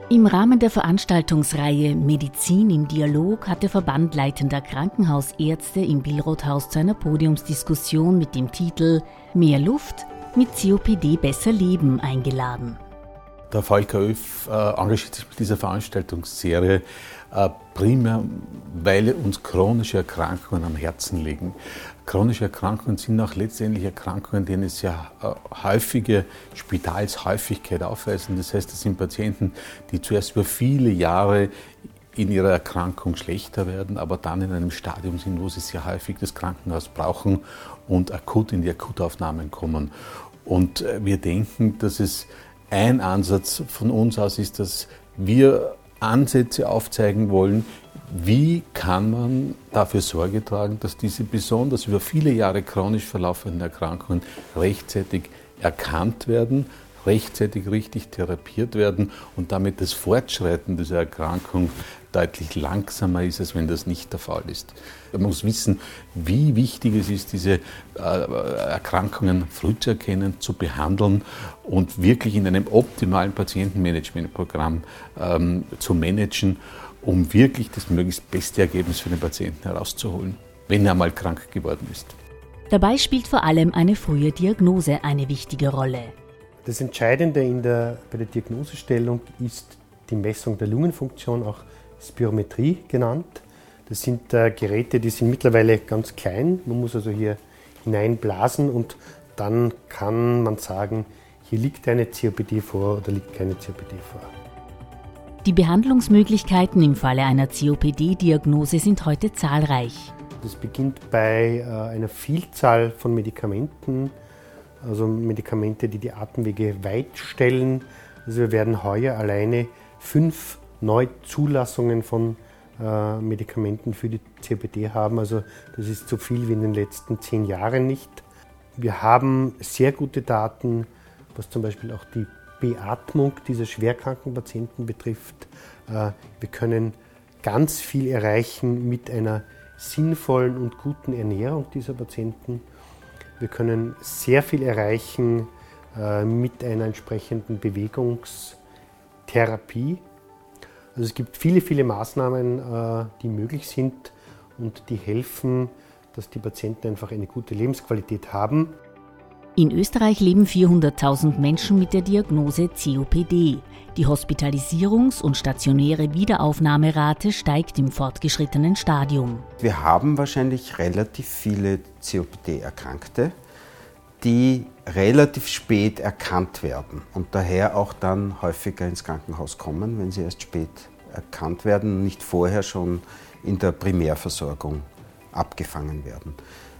Im Rahmen der Veranstaltungsreihe Medizin im Dialog hat der Verband leitender Krankenhausärzte im Billroth-Haus zu einer Podiumsdiskussion mit dem Titel Mehr Luft, mit COPD besser leben eingeladen. Der VLKÖ engagiert sich mit dieser Veranstaltungsserie primär, weil uns chronische Erkrankungen am Herzen liegen. Chronische Erkrankungen sind auch letztendlich Erkrankungen, die eine sehr häufige Spitalshäufigkeit aufweisen. Das heißt, das sind Patienten, die zuerst über viele Jahre in ihrer Erkrankung schlechter werden, aber dann in einem Stadium sind, wo sie sehr häufig das Krankenhaus brauchen und akut in die Akutaufnahmen kommen. Und wir denken, dass es ein Ansatz von uns aus ist, dass wir Ansätze aufzeigen wollen, wie kann man dafür Sorge tragen, dass diese besonders über viele Jahre chronisch verlaufenden Erkrankungen rechtzeitig erkannt werden, rechtzeitig richtig therapiert werden und damit das Fortschreiten dieser Erkrankung deutlich langsamer ist, als wenn das nicht der Fall ist. Man muss wissen, wie wichtig es ist, diese Erkrankungen früh zu erkennen, zu behandeln und wirklich in einem optimalen Patientenmanagementprogramm zu managen, um wirklich das möglichst beste Ergebnis für den Patienten herauszuholen, wenn er einmal krank geworden ist. Dabei spielt vor allem eine frühe Diagnose eine wichtige Rolle. Das Entscheidende bei der Diagnosestellung ist die Messung der Lungenfunktion, auch Spirometrie genannt. Das sind Geräte, die sind mittlerweile ganz klein. Man muss also hier hineinblasen und dann kann man sagen, hier liegt eine COPD vor oder liegt keine COPD vor. Die Behandlungsmöglichkeiten im Falle einer COPD-Diagnose sind heute zahlreich. Das beginnt bei einer Vielzahl von Medikamenten, also Medikamente, die die Atemwege weit stellen. Also wir werden heuer alleine 5 Neuzulassungen von Medikamenten für die COPD haben. Also das ist so viel wie in den letzten 10 Jahren nicht. Wir haben sehr gute Daten, was zum Beispiel auch die Beatmung dieser schwerkranken Patienten betrifft. Wir können ganz viel erreichen mit einer sinnvollen und guten Ernährung dieser Patienten. Wir können sehr viel erreichen mit einer entsprechenden Bewegungstherapie. Also es gibt viele, viele Maßnahmen, die möglich sind und die helfen, dass die Patienten einfach eine gute Lebensqualität haben. In Österreich leben 400.000 Menschen mit der Diagnose COPD. Die Hospitalisierungs- und stationäre Wiederaufnahmerate steigt im fortgeschrittenen Stadium. Wir haben wahrscheinlich relativ viele COPD-Erkrankte, die relativ spät erkannt werden und daher auch dann häufiger ins Krankenhaus kommen, wenn sie erst spät erkannt werden und nicht vorher schon in der Primärversorgung abgefangen werden.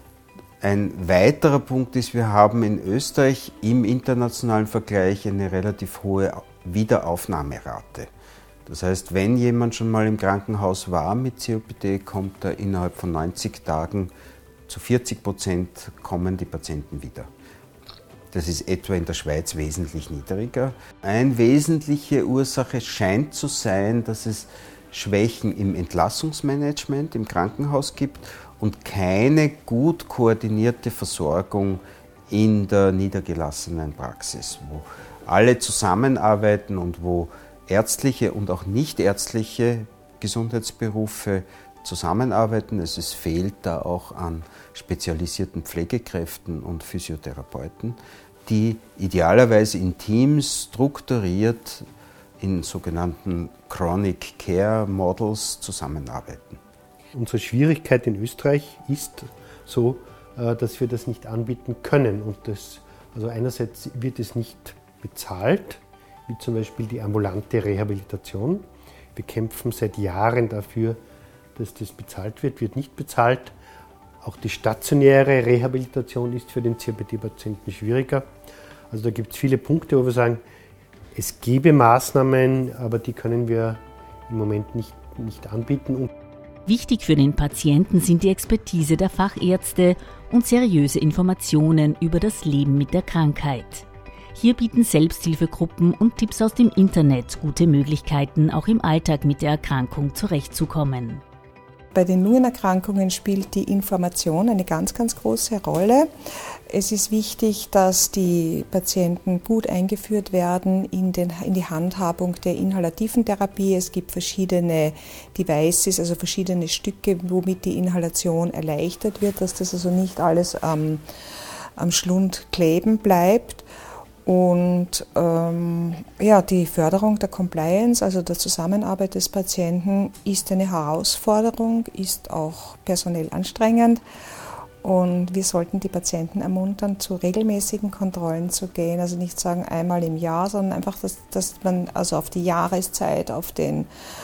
Ein weiterer Punkt ist, wir haben in Österreich im internationalen Vergleich eine relativ hohe Wiederaufnahmerate. Das heißt, wenn jemand schon mal im Krankenhaus war mit COPD, kommt er innerhalb von 90 Tagen zu 40% kommen die Patienten wieder. Das ist etwa in der Schweiz wesentlich niedriger. Eine wesentliche Ursache scheint zu sein, dass es Schwächen im Entlassungsmanagement im Krankenhaus gibt und keine gut koordinierte Versorgung in der niedergelassenen Praxis, wo alle zusammenarbeiten und wo ärztliche und auch nichtärztliche Gesundheitsberufe zusammenarbeiten. Es fehlt da auch an spezialisierten Pflegekräften und Physiotherapeuten, die idealerweise in Teams strukturiert in sogenannten Chronic Care Models zusammenarbeiten. Unsere Schwierigkeit in Österreich ist so, dass wir das nicht anbieten können. Und also einerseits wird es nicht bezahlt, wie zum Beispiel die ambulante Rehabilitation. Wir kämpfen seit Jahren dafür, dass das bezahlt wird nicht bezahlt. Auch die stationäre Rehabilitation ist für den COPD-Patienten schwieriger. Also da gibt es viele Punkte, wo wir sagen, es gäbe Maßnahmen, aber die können wir im Moment nicht anbieten. Wichtig für den Patienten sind die Expertise der Fachärzte und seriöse Informationen über das Leben mit der Krankheit. Hier bieten Selbsthilfegruppen und Tipps aus dem Internet gute Möglichkeiten, auch im Alltag mit der Erkrankung zurechtzukommen. Bei den Lungenerkrankungen spielt die Information eine ganz, ganz große Rolle. Es ist wichtig, dass die Patienten gut eingeführt werden in die Handhabung der inhalativen Therapie. Es gibt verschiedene Devices, also verschiedene Stücke, womit die Inhalation erleichtert wird, dass das also nicht alles am Schlund kleben bleibt. Und die Förderung der Compliance, also der Zusammenarbeit des Patienten, ist eine Herausforderung, ist auch personell anstrengend. Und wir sollten die Patienten ermuntern, zu regelmäßigen Kontrollen zu gehen. Also nicht sagen einmal im Jahr, sondern einfach, dass man also auf die Jahreszeit, auf den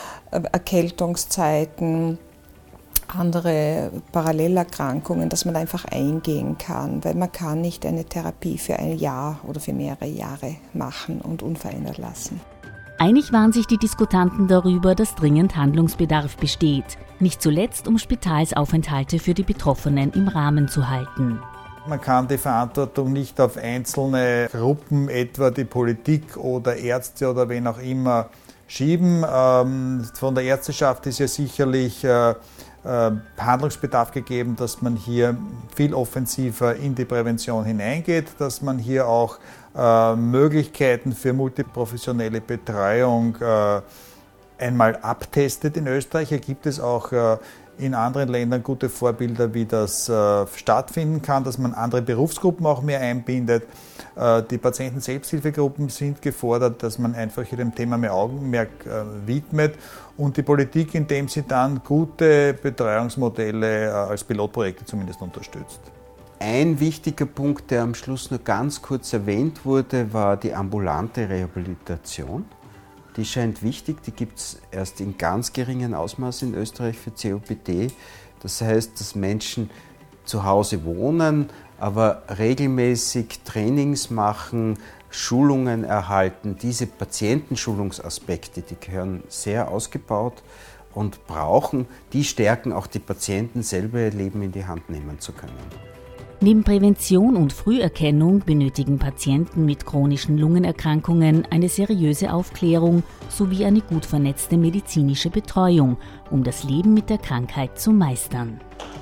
Erkältungszeiten, andere Parallelerkrankungen, dass man einfach eingehen kann, weil man kann nicht eine Therapie für ein Jahr oder für mehrere Jahre machen und unverändert lassen. Einig waren sich die Diskutanten darüber, dass dringend Handlungsbedarf besteht, nicht zuletzt um Spitalsaufenthalte für die Betroffenen im Rahmen zu halten. Man kann die Verantwortung nicht auf einzelne Gruppen, etwa die Politik oder Ärzte oder wen auch immer, schieben. Von der Ärzteschaft ist ja sicherlich Handlungsbedarf gegeben, dass man hier viel offensiver in die Prävention hineingeht, dass man hier auch Möglichkeiten für multiprofessionelle Betreuung einmal abtestet in Österreich. Hier gibt es auch in anderen Ländern gute Vorbilder, wie das stattfinden kann, dass man andere Berufsgruppen auch mehr einbindet. Die Patienten-Selbsthilfegruppen sind gefordert, dass man einfach hier dem Thema mehr Augenmerk widmet und die Politik, indem sie dann gute Betreuungsmodelle als Pilotprojekte zumindest unterstützt. Ein wichtiger Punkt, der am Schluss nur ganz kurz erwähnt wurde, war die ambulante Rehabilitation. Die scheint wichtig, die gibt es erst in ganz geringem Ausmaß in Österreich für COPD. Das heißt, dass Menschen zu Hause wohnen, aber regelmäßig Trainings machen, Schulungen erhalten. Diese Patientenschulungsaspekte, die gehören sehr ausgebaut und brauchen, die stärken auch die Patienten selber, ihr Leben in die Hand nehmen zu können. Neben Prävention und Früherkennung benötigen Patienten mit chronischen Lungenerkrankungen eine seriöse Aufklärung sowie eine gut vernetzte medizinische Betreuung, um das Leben mit der Krankheit zu meistern.